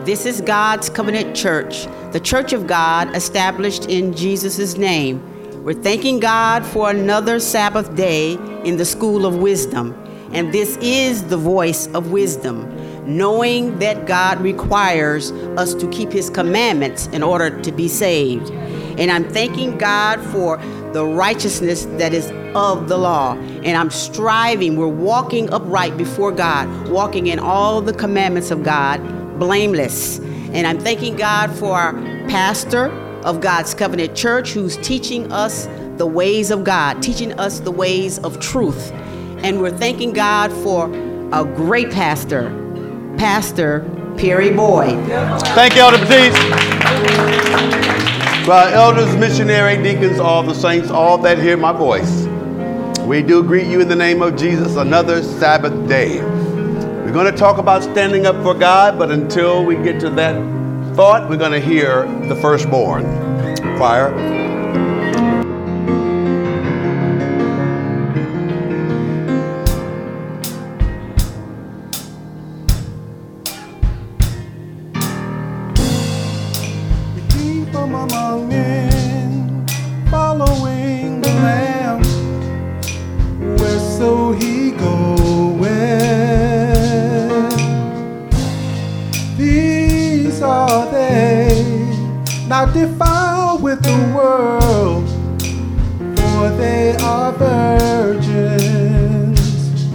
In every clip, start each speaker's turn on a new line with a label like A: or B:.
A: This is God's Covenant Church, the Church of God established in Jesus' name. We're thanking God for another Sabbath day in the School of Wisdom. And this is the voice of wisdom, knowing that God requires us to keep his commandments in order to be saved. And I'm thanking God for the righteousness that is of the law. And I'm striving, we're walking upright before God, walking in all the commandments of God, blameless. And I'm thanking God for our pastor of God's Covenant Church, who's teaching us the ways of God, teaching us the ways of truth. And we're thanking God for a great pastor, Pastor Perry Boyd.
B: Thank you, Elder Batiste. To our elders, missionary, deacons, all the saints, all that hear my voice, we do greet you in the name of Jesus, another Sabbath day. We're going to talk about standing up for God, but until we get to that thought, we're going to hear the firstborn. Choir.
C: Among men, following the Lamb, whereso he goeth. These are they, not defiled with the world, for they are virgins.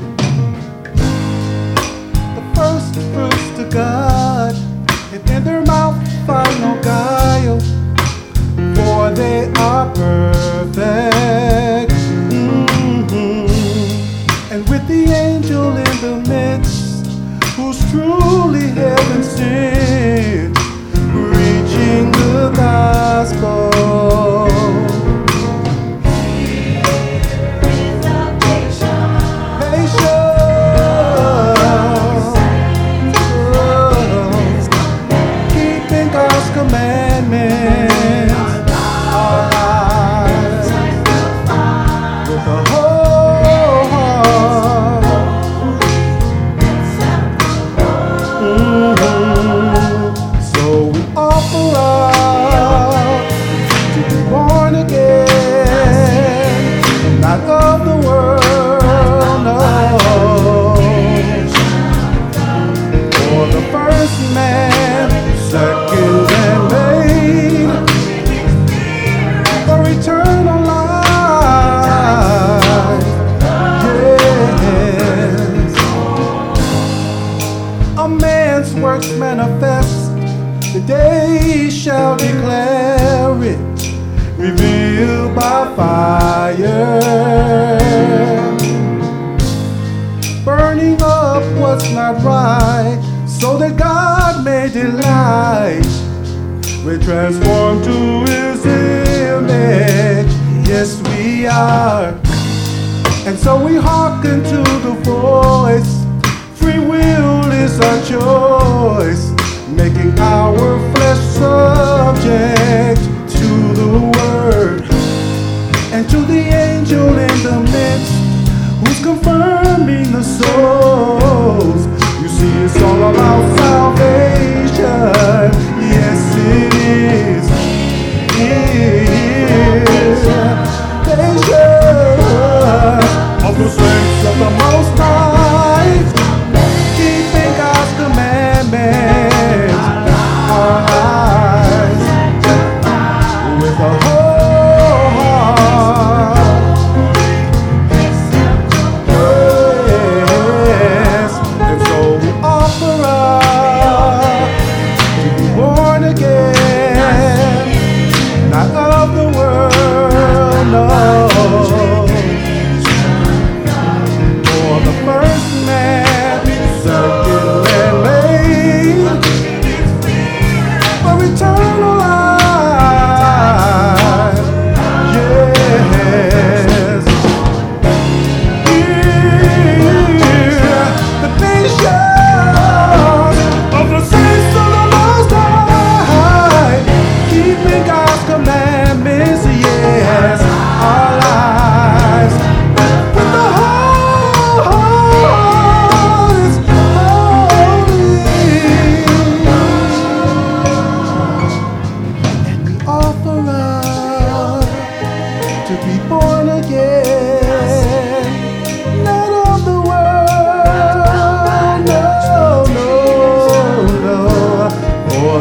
C: The first fruits to God, and in their mouth find no guile, for they are perfect. And with the angel in the midst, who's truly heaven sent, preaching the gospel. Keeping God's commandments. Manifest, the day shall declare it, revealed by fire, burning up what's not right, so that God may delight. We're transformed to his image, yes we are, and so we hearken to the voice. Free will is our choice, making our flesh subject to the word, and to the angel in the midst, who's confirming the souls. You see, it's all about salvation. Yes, it is. Salvation of the saints of the Most High, keeping God's commandments.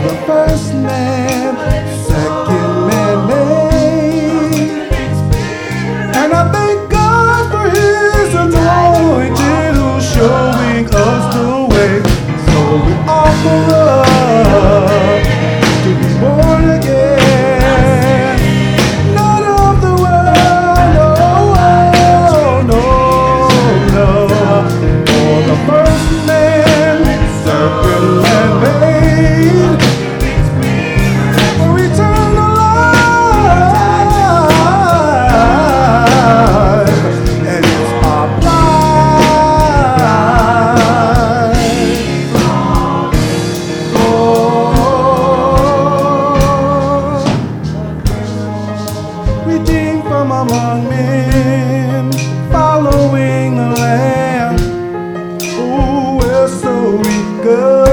C: the first man, second man made. And I thank God for his anointing who's showing us the way. So we offer up to be born again. Not of the world, no, no, no. For the first man, second man made. For eternal life. And it's our redeemed from among men, following the Lamb. Oh, where so we go.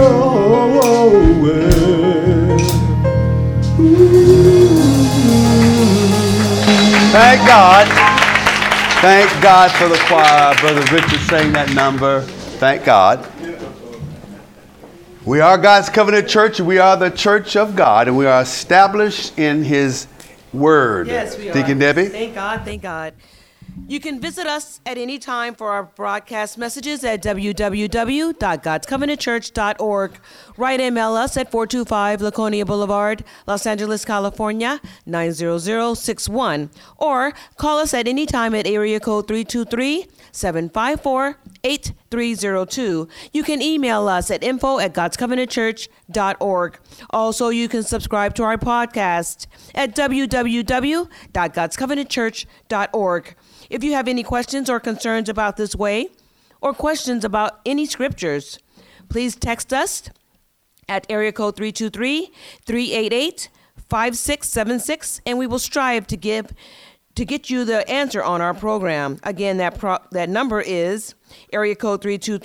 B: Thank God. Thank God for the choir. Brother Richard sang that number. Thank God. We are God's Covenant Church. We are the Church of God, and we are established in His Word.
D: Yes, we are.
B: Deacon Debbie?
D: Thank God, thank God. You can visit us at any time for our broadcast messages at www.godscovenantchurch.org. Write and mail us at 425 Laconia Boulevard, Los Angeles, California, 90061. Or call us at any time at area code 323-754-8302. You can email us at info@godscovenantchurch.org. Also, you can subscribe to our podcast at www.godscovenantchurch.org. If you have any questions or concerns about this way, or questions about any scriptures, please text us at area code 323-388-5676, and we will strive to get you the answer on our program. Again, that number is area code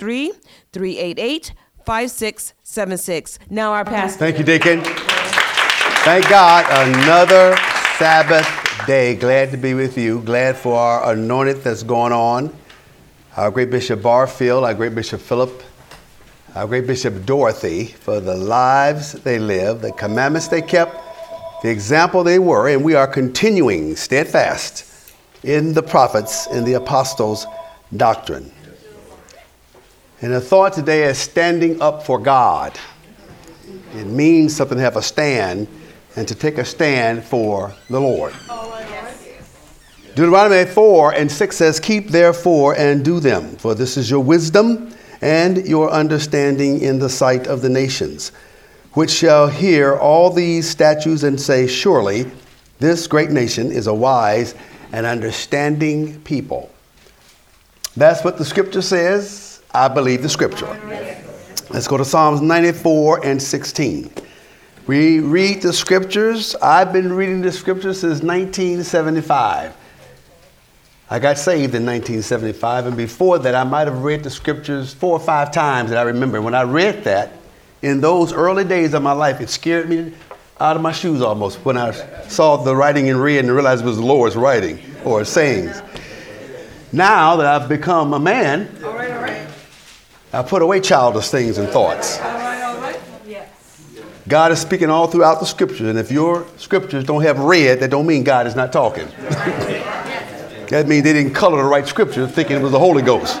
D: 323-388-5676. Now our pastor.
B: Thank you, Deacon. Thank God, another Sabbath day. Glad to be with you. Glad for our anointed that's going on. Our great Bishop Barfield, our great Bishop Philip, our great Bishop Dorothy, for the lives they lived, the commandments they kept, the example they were, and we are continuing steadfast in the prophets, in the apostles' doctrine. And the thought today is standing up for God. It means something to have a stand and to take a stand for the Lord. Deuteronomy 4:6 says, "Keep therefore and do them, for this is your wisdom and your understanding in the sight of the nations, which shall hear all these statutes and say, surely this great nation is a wise and understanding people." That's what the scripture says. I believe the scripture. Let's go to Psalms 94:16. We read the scriptures. I've been reading the scriptures since 1975. I got saved in 1975, and before that I might have read the scriptures 4 or 5 times that I remember. When I read that, in those early days of my life, it scared me out of my shoes almost when I saw the writing in red and realized it was the Lord's writing or sayings. Now that I've become a man, I put away childish things and thoughts. God is speaking all throughout the scriptures, and if your scriptures don't have red, that don't mean God is not talking. That means they didn't color the right scripture thinking it was the Holy Ghost.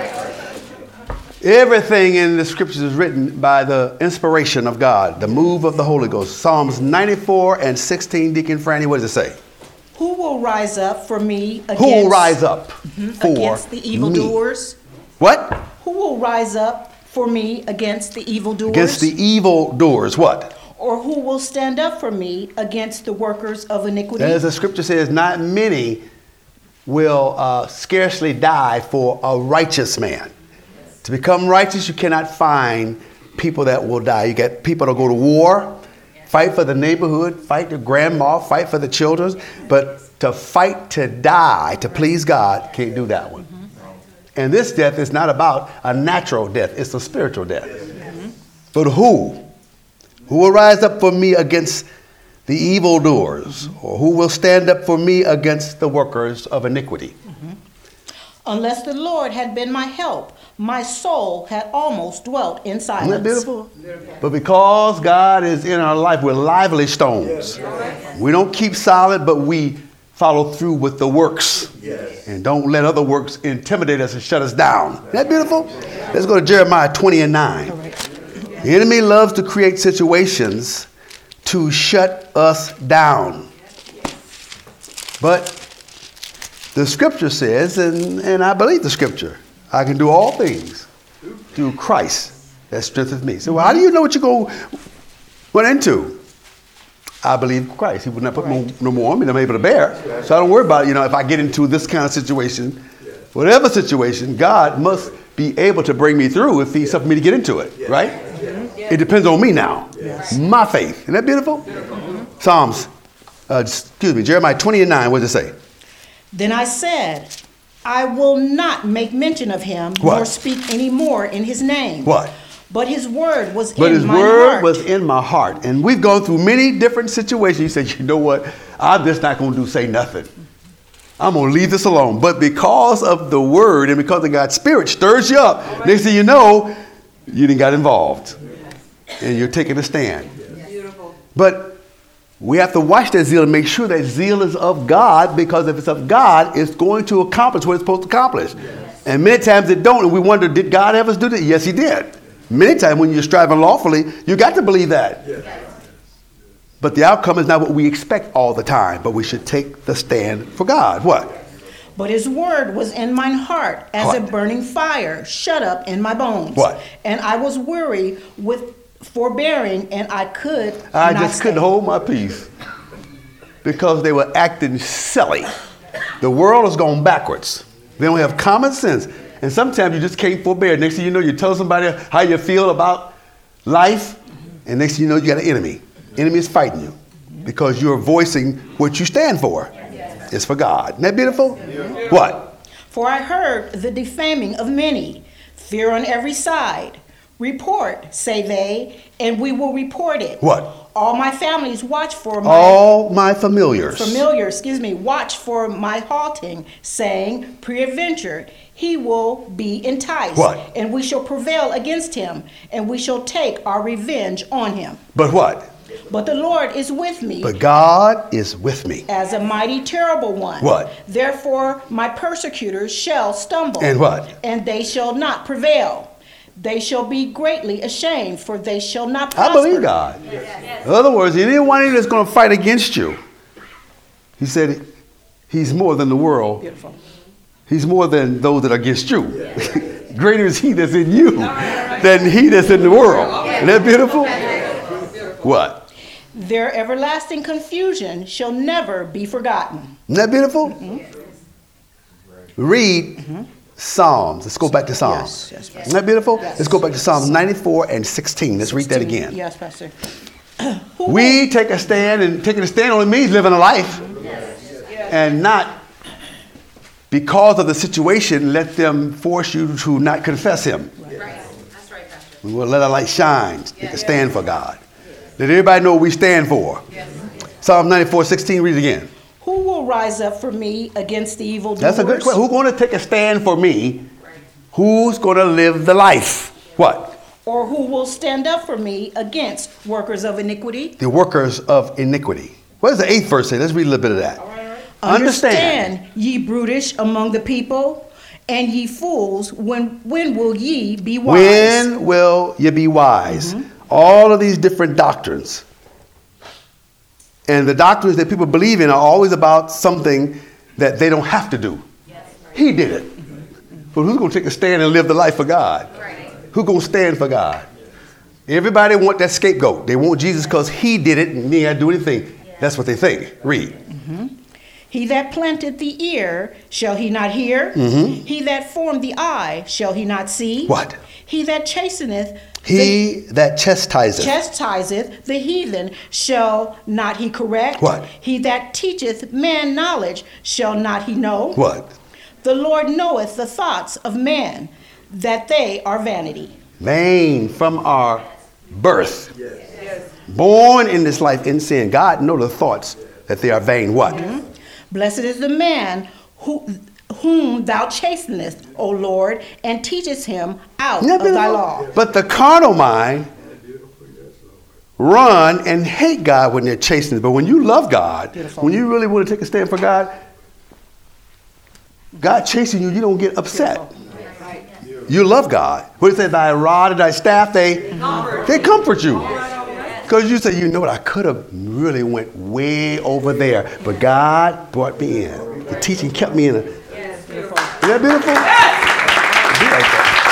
B: Everything in the scriptures is written by the inspiration of God, the move of the Holy Ghost. Psalms 94:16, Deacon Franny, what does it say?
E: Who will rise up for me against,
B: Who will rise up for
E: against the evildoers?
B: me? What?
E: Who will rise up for me against the evildoers?
B: Against the evildoers, what?
E: Or who will stand up for me against the workers of iniquity?
B: As the scripture says, not many will scarcely die for a righteous man. To become righteous, you cannot find people that will die. You get people that go to war, fight for the neighborhood, fight the grandma, fight for the children. But to fight to die, to please God, can't do that one. And this death is not about a natural death. It's a spiritual death. But who? Who will rise up for me against the evildoers? Or who will stand up for me against the workers of iniquity?
E: Unless the Lord had been my help, my soul had almost dwelt in silence.
B: Isn't that beautiful? But because God is in our life, we're lively stones. We don't keep silent, but we follow through with the works. And don't let other works intimidate us and shut us down. Isn't that beautiful? Let's go to Jeremiah 20:9. The enemy loves to create situations to shut us down. But the scripture says, and I believe the scripture, I can do all things through Christ that strengthens me. So how do you know what you're going to run into? I believe Christ. He would not put no more on me than I'm able to bear. So I don't worry about, if I get into this kind of situation, whatever situation, God must be able to bring me through if he's something for me to get into it, right? It depends on me now. My faith. Isn't that beautiful? Jeremiah 20:9, what does it say?
E: Then I said, I will not make mention of him, nor speak any more in his name.
B: What?
E: But his word was
B: But
E: in
B: his
E: my
B: word
E: heart.
B: was in my heart. And we've gone through many different situations. You said, you know what? I'm just not going to say nothing. I'm going to leave this alone. But because of the word and because of God's spirit stirs you up, next thing you know, you didn't got involved. And you're taking a stand. But we have to watch that zeal and make sure that zeal is of God, because if it's of God, it's going to accomplish what it's supposed to accomplish. And many times it don't. And we wonder, did God ever do that? Yes, he did. Many times when you're striving lawfully, you got to believe that. But the outcome is not what we expect all the time. But we should take the stand for God. What?
E: But his word was in mine heart as a burning fire, shut up in my bones.
B: What?
E: And I was weary with forbearing, and I could
B: I
E: not
B: just
E: stay.
B: couldn't hold my peace because they were acting silly. The world has gone backwards. They don't have common sense. And sometimes you just can't forbear. Next thing you know, you tell somebody how you feel about life, and next thing you know, you got an enemy. Enemy is fighting you because you're voicing what you stand for. It's for God. Isn't that beautiful? What?
E: For I heard the defaming of many, fear on every side. Report, say they, and we will report it.
B: What?
E: All my families watch for my
B: All my familiars.
E: Watch for my halting, saying, peradventure, he will be enticed.
B: What?
E: And we shall prevail against him, and we shall take our revenge on him.
B: But what?
E: But the Lord is with me.
B: But God is with me.
E: As a mighty terrible one.
B: What?
E: Therefore my persecutors shall stumble.
B: And what?
E: And they shall not prevail. They shall be greatly ashamed, for they shall not prosper.
B: I believe God. In other words, anyone that's going to fight against you, he said, he's more than the world.
E: Beautiful.
B: He's more than those that are against you. Greater is he that's in you than he that's in the world. Isn't that beautiful? What?
E: Their everlasting confusion shall never be forgotten.
B: Isn't that beautiful? Read Psalms. Let's go back to Psalms.
E: Yes, Pastor.
B: Isn't that beautiful?
E: Yes.
B: Let's go back to Psalms 94 and 16. Let's read that again.
E: Yes, Pastor.
B: We take a stand, and taking a stand only means living a life. And not because of the situation, let them force you to not confess him.
F: Right. That's right, Pastor.
B: We will let our light shine. Take a stand for God. Let everybody know what we stand for. Psalm 94:16, read it again.
E: Who will rise up for me against the evil doers?
B: That's a good question. Who's going to take a stand for me? Who's going to live the life? What?
E: Or who will stand up for me against workers of iniquity?
B: The workers of iniquity. What does the 8th verse say? Let's read a little bit of that.
E: Understand, ye brutish among the people, and ye fools, when will ye be wise?
B: When will you be wise? All of these different doctrines. And the doctrines that people believe in are always about something that they don't have to do. He did it. But who's going to take a stand and live the life for God? Who's going to stand for God? Everybody want that scapegoat. They want Jesus because he did it and he had to do anything. That's what they think. Read.
E: He that planted the ear, shall he not hear? He that formed the eye, shall he not see?
B: What?
E: He that chasteneth,
B: He that
E: chastiseth the heathen, shall not he correct?
B: What?
E: He that teacheth man knowledge, shall not he know?
B: What?
E: The Lord knoweth the thoughts of man, that they are vanity.
B: Vain from our birth. Born in this life in sin. God knows the thoughts that they are vain. What?
E: Blessed is the man who whom thou chastenest, O Lord, and teachest him out
B: Isn't
E: of
B: that
E: thy
B: beautiful?
E: law.
B: But the carnal mind run and hate God when they're chastened. But when you love God,
E: Beautiful.
B: when you really want to take a stand for God, God chasing you, you don't get upset. You love God. What it say? Thy rod and thy staff, they comfort you. Because you say, you know what, I could have really went way over there, but God brought me in. The teaching kept me in. Isn't that beautiful? Be like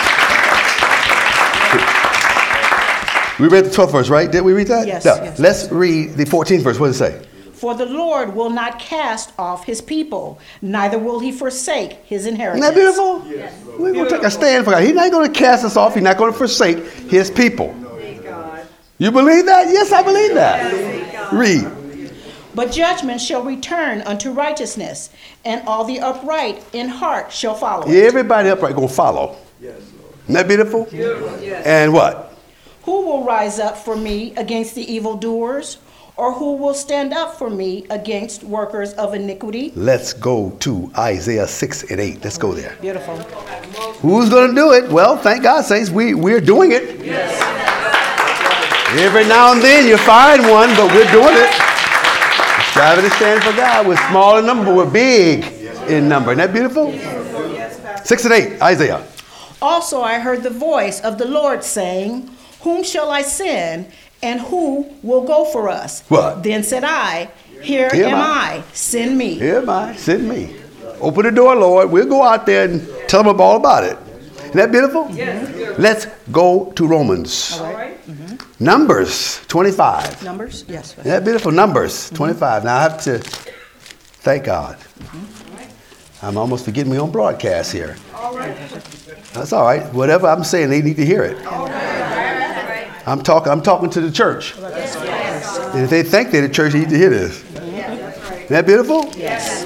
B: that. We read the 12th verse, right? Did we read that?
E: Yes,
B: No.
E: yes.
B: Let's read the 14th verse. What does it say?
E: For the Lord will not cast off his people, neither will he forsake his
B: Isn't
E: inheritance.
B: that beautiful? Yes. We're going to take a stand for God. He's not going to cast us off. He's not going to forsake his people. You believe that? Yes, I believe that. Read.
E: But judgment shall return unto righteousness, and all the upright in heart shall follow it.
B: Everybody upright going to follow. Isn't that beautiful? And what?
E: Who will rise up for me against the evildoers? Or who will stand up for me against workers of iniquity?
B: Let's go to Isaiah 6 and 8. Let's go there.
E: Beautiful.
B: Who's going to do it? Well, thank God, saints, we're doing it. Every now and then you find one, but we're doing it. Striving to stand for God. We're small in number, but we're big in number. Isn't that beautiful? 6 and 8, Isaiah.
E: Also I heard the voice of the Lord saying, Whom shall I send, and who will go for us?
B: What?
E: Then said I, Here
B: Here
E: am
B: am
E: I, send me.
B: Here am I, send me. Open the door, Lord. We'll go out there and tell them all about it. Isn't that beautiful? Yes. Let's go to Romans.
E: All right.
B: Numbers 25.
E: Numbers? Yes.
B: Isn't that beautiful? Numbers 25. Now I have to thank God. I'm almost forgetting me on broadcast here. That's all right. Whatever I'm saying, they need to hear it. I'm talking to the church. And if they think they're the church, they need to hear this. Isn't that beautiful?
E: Yes.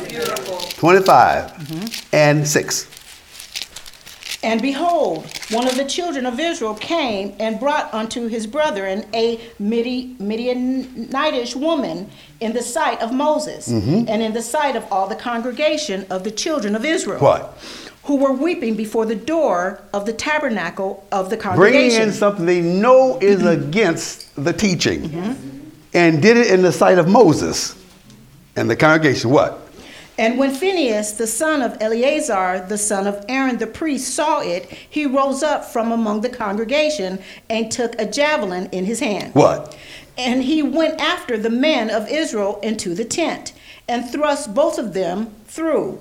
B: 25 and 6.
E: And behold, one of the children of Israel came and brought unto his brethren a Midianitish woman in the sight of Moses, and in the sight of all the congregation of the children of Israel.
B: What?
E: Who were weeping before the door of the tabernacle of the
B: Bringing
E: congregation.
B: in something they know is against the teaching. And did it in the sight of Moses and the congregation. What?
E: And when Phinehas, the son of Eleazar, the son of Aaron the priest, saw it, he rose up from among the congregation and took a javelin in his hand.
B: What?
E: And he went after the men of Israel into the tent, and thrust both of them through,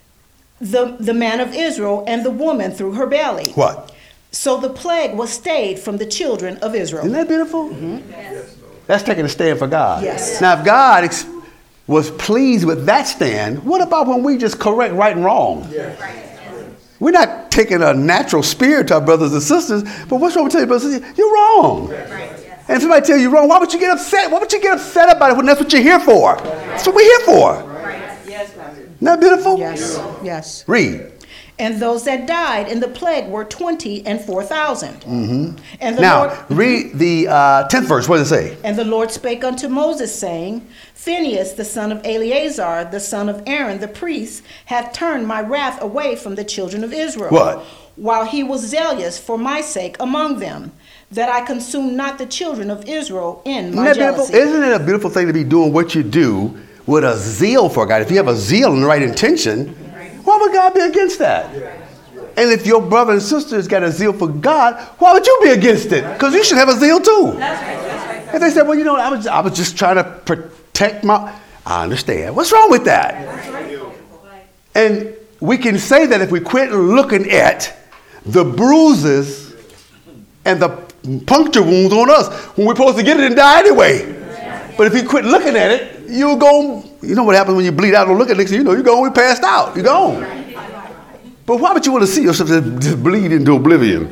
E: the man of Israel and the woman through her belly.
B: What?
E: So the plague was stayed from the children of Israel.
B: Isn't that beautiful? Yes. That's taking a stand for God.
E: Yes.
B: Now, if God was pleased with that stand, what about when we just correct right and wrong? Yes. We're not taking a natural spear to our brothers and sisters, but what's wrong with telling your brothers and sisters? You're wrong. Right. And if somebody tells you wrong, why would you get upset? Why would you get upset about it when that's what you're here for? That's what we're here for. Right. Yes, Pastor. Isn't that beautiful?
E: Yes, yes.
B: Read.
E: And those that died in the plague were 20 and 4,000. And the
B: Now,
E: Lord,
B: read the 10th verse. What does it say?
E: And the Lord spake unto Moses, saying, Phinehas, the son of Eleazar, the son of Aaron, the priest, hath turned my wrath away from the children of Israel.
B: What?
E: While he was zealous for my sake among them, that I consume not the children of Israel in my jealousy.
B: Isn't it a beautiful thing to be doing what you do with a zeal for God? If you have a zeal and the right intention, why would God be against that? And if your brother and sister has got a zeal for God, why would you be against it? Because you should have a zeal too. And they said, well, you know, I was just trying to protect my... I understand. What's wrong with that? And we can say that if we quit looking at the bruises and the puncture wounds on us when we're supposed to get it and die anyway. But if you quit looking at it, you'll go... You know what happens when you bleed out? Don't look at it. You know, you're going, we passed out. You're gone. But why would you want to see yourself just bleed into oblivion?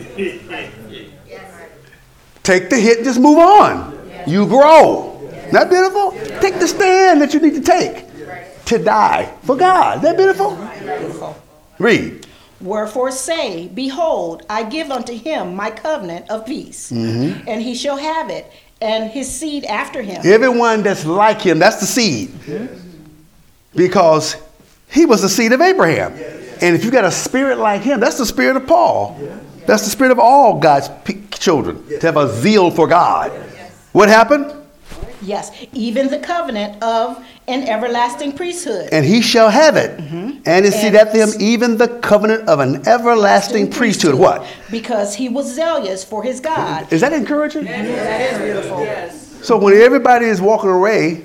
B: Take the hit and just move on. You grow. Isn't that beautiful? Take the stand that you need to take to die for God. Isn't that beautiful? Read.
E: Wherefore say, Behold, I give unto him my covenant of peace, and he shall have it, and his seed after him.
B: Everyone that's like him, that's the seed. Because he was the seed of Abraham. And if you got a spirit like him, that's the spirit of Paul. That's the spirit of all God's children, to have a zeal for God. What happened?
E: Yes, even the covenant of an everlasting priesthood.
B: And he shall have it. And is see that them even the covenant of an everlasting priesthood. What?
E: Because he was zealous for his God.
B: Is that encouraging?
E: That is beautiful.
B: So when everybody is walking away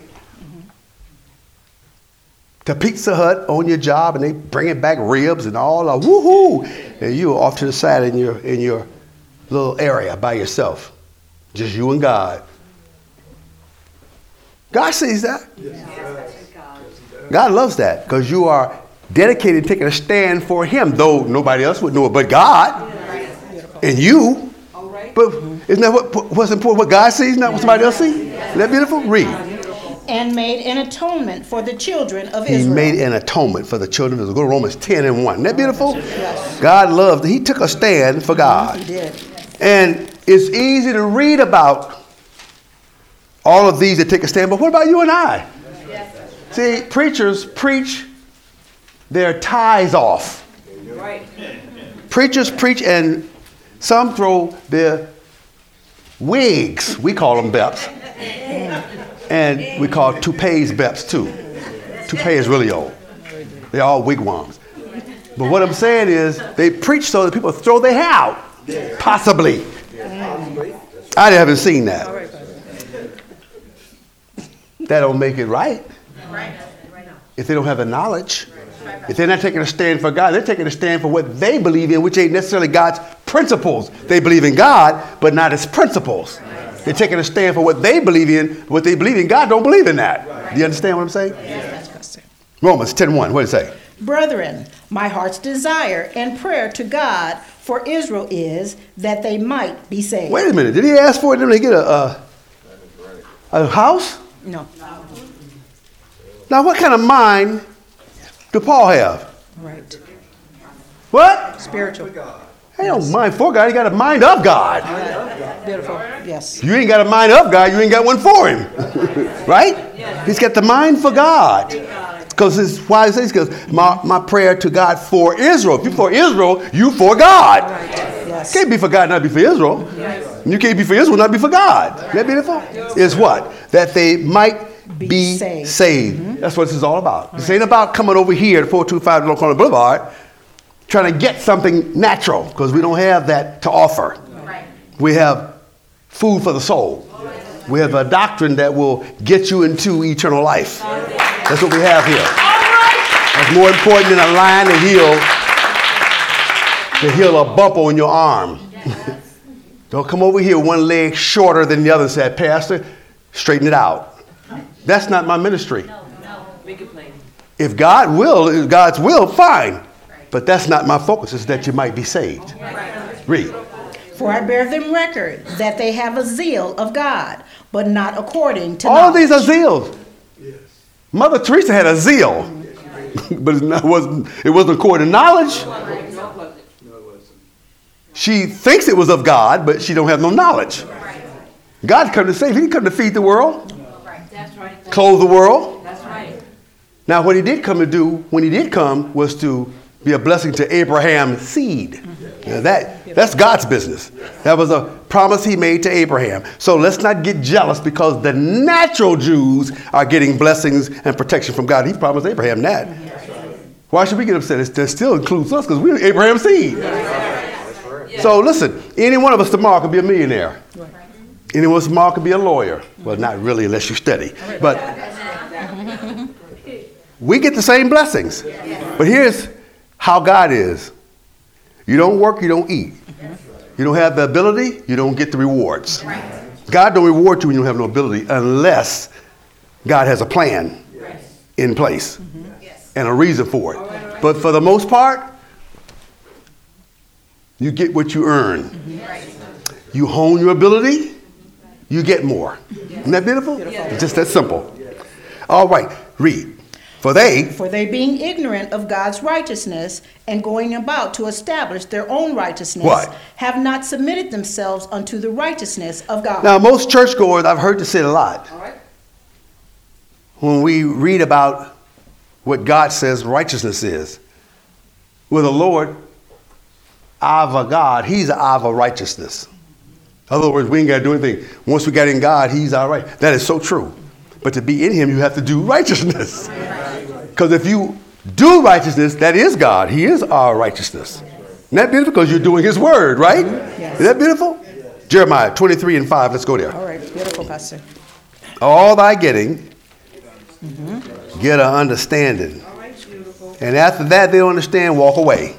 B: to Pizza Hut on your job and they bringing back ribs and all, woohoo, and you're off to the side in your little area by yourself, just you and God. God sees that. God loves that because you are dedicated to taking a stand for him, though nobody else would know it but God and you. But isn't that what's important? What God sees, not what somebody else sees? Isn't that beautiful? Read.
E: And made an atonement for the children of
B: He
E: Israel.
B: made an atonement for the children of Israel. Go to Romans 10:1. Isn't that beautiful?
E: Yes.
B: God loved. He took a stand for God.
E: He did.
B: And it's easy to read about all of these that take a stand, but what about you and I? See, preachers preach their ties off. Preachers preach and some throw their wigs, we call them beps, and we call toupees beps too. Toupee is really old. They're all wigwams. But what I'm saying is they preach so that people throw their hair out, possibly. I haven't seen that. That don't make it right. If they don't have the knowledge, if they're not taking a stand for God, they're taking a stand for what they believe in, which ain't necessarily God's principles. They believe in God, but not his principles. They're taking a stand for what they believe in. What they believe in, God don't believe in that. Do you understand what I'm saying? Romans 10:1. What does it say?
E: Brethren, my heart's desire and prayer to God for Israel is that they might be saved.
B: Wait a minute. Did he ask for them to get a house?
E: No.
B: Now, what kind of mind do Paul have?
E: Right.
B: What?
E: Spiritual.
B: He don't mind for God. He got a mind of God.
E: Beautiful. Yes.
B: You ain't got a mind of God. You ain't got one for him. Right? He's got the mind for God. Because why is this? Because my prayer to God for Israel. If you for Israel, you for God.
E: Yes.
B: Can't be for God, not be for Israel. You can't be for Israel, not be for God. Isn't that beautiful? Is what? That they might be saved. That's what this is all about. This ain't about coming over here to 425 North Corner Boulevard trying to get something natural, because we don't have that to offer. We have food for the soul. We have a doctrine that will get you into eternal life. That's what we have here. That's more important than a line to heal a bump on your arm. Don't come over here one leg shorter than the other and say, Pastor, straighten it out. That's not my ministry. If God will, God's will, fine. But that's not my focus. It's that you might be saved. Read.
E: For I bear them record that they have a zeal of God, but not according to
B: All
E: knowledge.
B: of these are zeals. Mother Teresa had a zeal, but it wasn't according to knowledge. She thinks it was of God, but she don't have no knowledge. God come to save. He didn't come to feed the world, clothe the world. Now, what he did come to do, when he did come, was to be a blessing to Abraham's seed. Now that's God's business. That was a promise he made to Abraham. So let's not get jealous because the natural Jews are getting blessings and protection from God. He promised Abraham that. Why should we get upset? That still includes us because we're Abraham's seed. So listen, any one of us tomorrow could be a millionaire. Any one of us tomorrow could be a lawyer. Well, not really unless you study. But we get the same blessings. But here's how God is. You don't work, you don't eat. You don't have the ability, you don't get the rewards. God don't reward you when you don't have no ability unless God has a plan in place and a reason for it. But for the most part, you get what you earn. You hone your ability, you get more. Isn't that beautiful? It's just that simple. All right, read. For they being ignorant of God's righteousness and going about to establish their own righteousness, have not submitted themselves unto the righteousness of God. Now, most churchgoers, I've heard this said a lot. When we read about what God says righteousness is, with the Lord, our God, he's our righteousness. In other words, we ain't got to do anything. Once we got in God, he's our right. That is so true. But to be in him, you have to do righteousness. Because if you do righteousness, that is God. He is our righteousness. Isn't that beautiful? Because you're doing his word, right?
E: Yes.
B: Is that beautiful? Jeremiah 23 and 5. Let's go there.
E: All right, beautiful, Pastor.
B: All thy getting, get an understanding. And after that, they don't understand, walk away.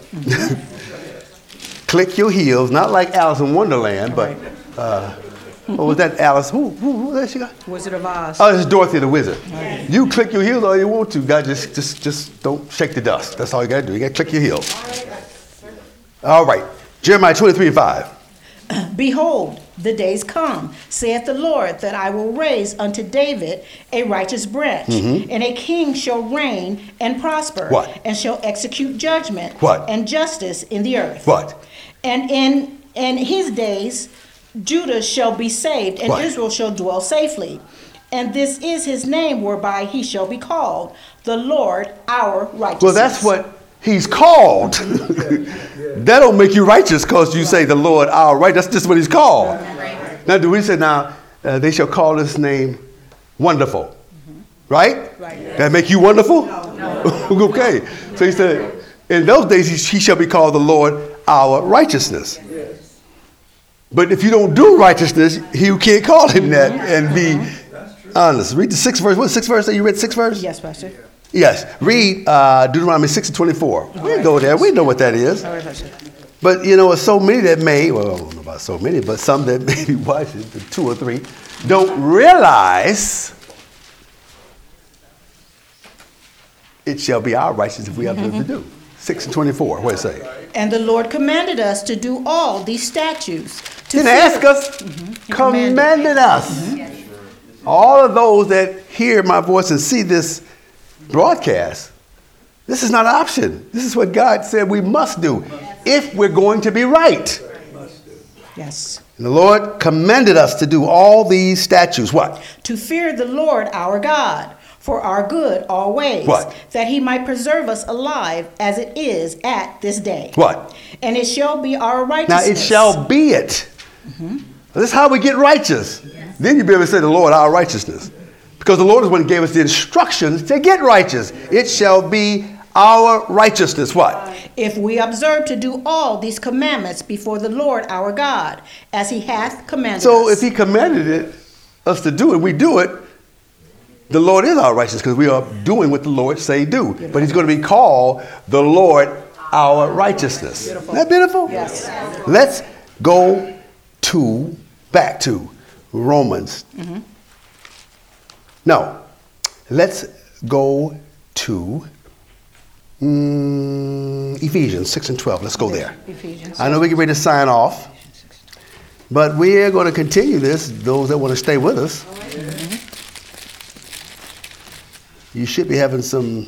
B: Click your heels, not like Alice in Wonderland, but what was that, Alice? Who that she got?
E: Wizard of Oz.
B: Oh, this is Dorothy the Wizard. Right. You click your heels all you want to. God, just don't shake the dust. That's all you got to do. You got to click your heels. All right. Jeremiah 23 and 5.
E: Behold, the days come, saith the Lord, that I will raise unto David a righteous branch, and a king shall reign and prosper.
B: What?
E: And shall execute judgment.
B: What?
E: And justice in the earth.
B: What?
E: And in his days Judah shall be saved, and
B: What?
E: Israel shall dwell safely. And this is his name whereby he shall be called, the Lord our righteousness.
B: Well, that's what he's called. That don't make you righteous because you say the Lord our right. That's just what he's called. Now, do we say now they shall call his name Wonderful? Right? That make you wonderful? No. Okay. So he said, in those days he shall be called the Lord our righteousness. But if you don't do righteousness, you can't call him that and be honest. Read the 6th verse. What 6th verse? You read 6th verse?
E: Yes, Pastor.
B: Yes. Read Deuteronomy 6 and 24. We go there. We know what that is.
E: All right, Pastor.
B: But, you know, it's so many that well, I don't know about so many, but some that maybe watch it, 2 or 3, don't realize it shall be our righteousness if we have to do. 6 and 24. What does it say?
E: And the Lord commanded us to do all these statutes.
B: Didn't ask us, commanded us. All of those that hear my voice and see this broadcast, this is not an option. This is what God said we must do if we're going to be right.
E: Yes.
B: And the Lord commanded us to do all these statutes. What?
E: To fear the Lord our God for our good always.
B: What?
E: That he might preserve us alive as it is at this day.
B: What?
E: And it shall be our
B: Now
E: righteousness.
B: it shall be it. This is how we get righteous. Then you'll be able to say the Lord our righteousness. Because the Lord is the one who gave us the instructions to get righteous. It shall be our righteousness. What?
E: If we observe to do all these commandments before the Lord our God, as he hath commanded us.
B: So if he commanded us to do it, we do it, the Lord is our righteousness because we are doing what the Lord say do. But he's going to be called the Lord our righteousness. Isn't that beautiful?
E: Yes.
B: Let's go back to Romans. No. Let's go to Ephesians 6 and 12. Let's go there.
E: Ephesians.
B: I know we get ready to sign off, but we're going to continue this, those that want to stay with us. You should be having some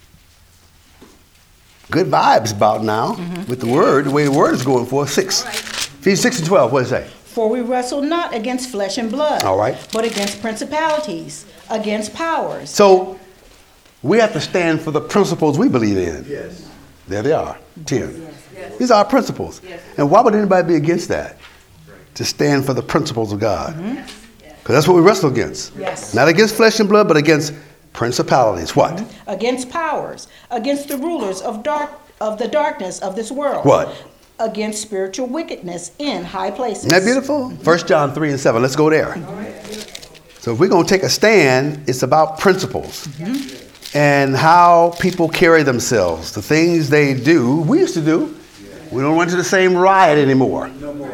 B: good vibes about now with the word, the way the word is going for. Ephesians 6 and 12, what does it say?
E: For we wrestle not against flesh and blood,
B: All right.
E: but against principalities, against powers.
B: So we have to stand for the principles we believe in. Yes. There they are, 10. These are our principles. And why would anybody be against that? To stand for the principles of God. Because that's what we wrestle against.
E: Yes.
B: Not against flesh and blood, but against principalities. What?
E: Against powers, against the rulers of the darkness of this world.
B: What?
E: Against spiritual wickedness in high places.
B: Isn't that beautiful? 1 John 3 and 7. Let's go there. So if we're going to take a stand, it's about principles and how people carry themselves, the things they do. We used to do. We don't run to the same riot anymore.
F: No more.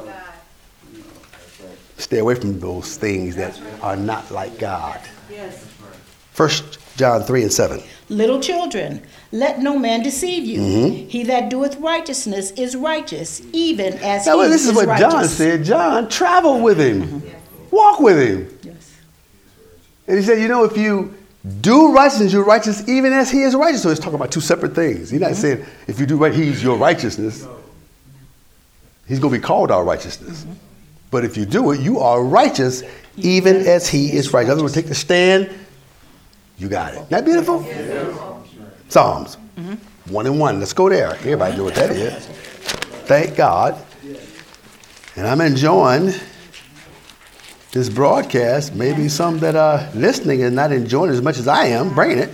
B: Stay away from those things that are not like God.
F: Yes.
B: 1 John 3 and 7.
E: Little children, let no man deceive you. He that doeth righteousness is righteous, even as
B: Now,
E: he
B: this is what
E: righteous.
B: John said. John traveled with him. Walk with him.
E: Yes.
B: And he said, you know, if you do righteousness, you're righteous even as he is righteous. So he's talking about two separate things. He's not saying if you do right, he's your righteousness. He's going to be called our righteousness. But if you do it, you are righteous even as he is righteous. In other words, take the stand. You got it. Isn't that beautiful? Psalms. 1 and 1. Let's go there. Everybody know what that is. Thank God. And I'm enjoying this broadcast. Maybe some that are listening and not enjoying it as much as I am bringing it.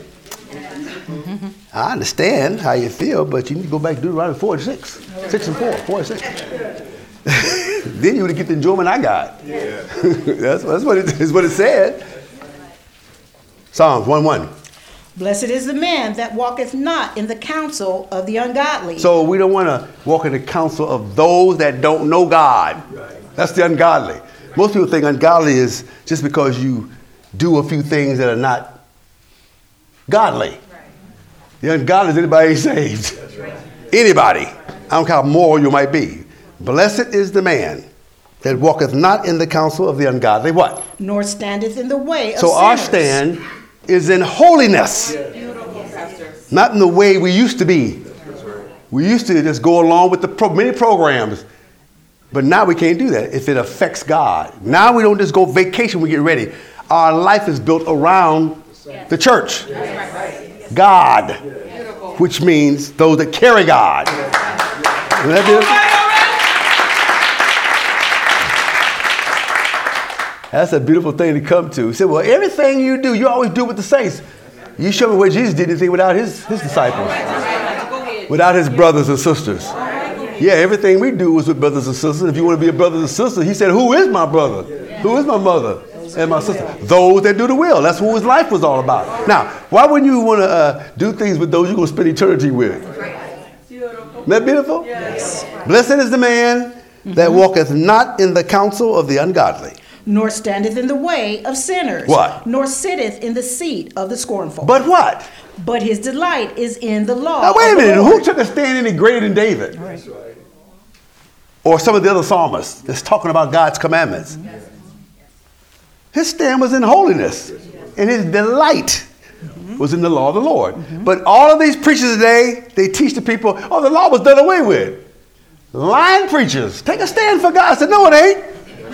B: I understand how you feel, but you need to go back to Deuteronomy 4 and 6. 6 and 4, 4 and 6. Then you would get the enjoyment I got. Yeah. that's what it said. Psalms 1:1.
E: Blessed is the man that walketh not in the counsel of the ungodly.
B: So we don't want to walk in the counsel of those that don't know God. That's the ungodly. Most people think ungodly is just because you do a few things that are not godly. The ungodly is anybody ain't saved. Anybody. I don't care how moral you might be. Blessed is the man that walketh not in the counsel of the ungodly. What?
E: Nor standeth in the way of
B: sinners. So our stand is in holiness. Not in the way we used to be. We used to just go along with the many programs. But now we can't do that if it affects God. Now we don't just go vacation, we get ready. Our life is built around the church. God, which means those that carry God. That's a beautiful thing to come to. He said, well, everything you do, you always do with the saints. You show me where Jesus did anything without his disciples, without his brothers and sisters. Yeah, everything we do was with brothers and sisters. If you want to be a brother and sister, he said, who is my brother? Who is my mother and my sister? Those that do the will. That's who his life was all about. Now, why wouldn't you want to do things with those you're going to spend eternity with? Isn't that beautiful? Yes. Blessed is the man that walketh not in the counsel of the ungodly.
E: Nor standeth in the way of sinners.
B: What?
E: Nor sitteth in the seat of the scornful.
B: But what?
E: But his delight is in the law.
B: Now, wait a minute. Who took a stand any greater than David? Right. Or some of the other psalmists that's talking about God's commandments? His stand was in holiness. And his delight was in the law of the Lord. But all of these preachers today, they teach the people, oh, the law was done away with. Lying preachers. Take a stand for God. I said, no, it ain't.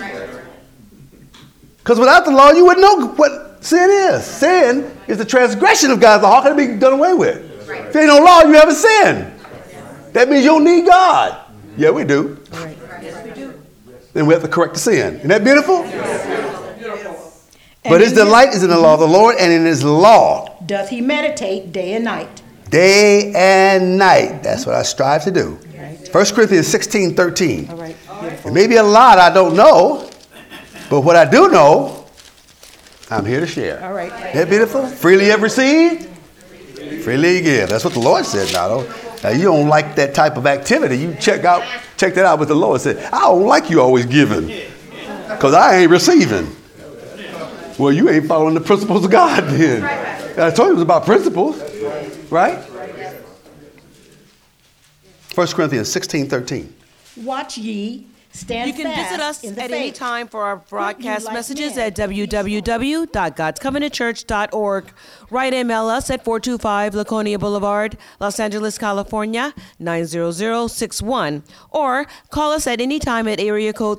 B: Because without the law, you wouldn't know what sin is. Sin is the transgression of God's law. How can it be done away with? Right. If there ain't no law, you haven't sinned. That means you don't need God. Yeah, we do.
E: Right. Yes, we do.
B: Then we have to correct the sin. Isn't that beautiful? Yes. But his delight is in the law of the Lord, and in his law
E: doth he meditate day and night.
B: Day and night. That's what I strive to do. Right. 1 Corinthians 16:13. All right. It may be a lot I don't know. But what I do know, I'm here to share.
E: All right.
B: Isn't that beautiful? Freely you have received, freely you give. That's what the Lord said. Now you don't like that type of activity. You check that out with the Lord. Said, I don't like you always giving because I ain't receiving. Well, you ain't following the principles of God then. I told you it was about principles, right? 1 Corinthians 16:13.
E: Watch ye. Stand
D: you can visit us at any time for our broadcast messages at www.godscovenantchurch.org. Write and mail us at 425 Laconia Boulevard, Los Angeles, California, 90061. Or call us at any time at area code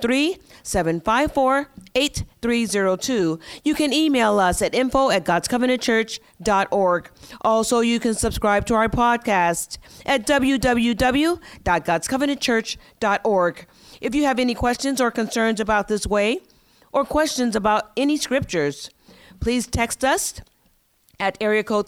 D: 323-754-8302. You can email us at info@godscovenantchurch.org. Also, you can subscribe to our podcast at www.godscovenantchurch.org. If you have any questions or concerns about this way, or questions about any scriptures, please text us at area code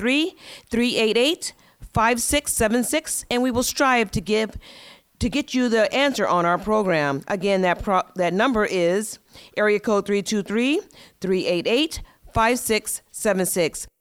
D: 323-388-5676, and we will strive to get you the answer on our program. Again, that number is area code 323-388-5676.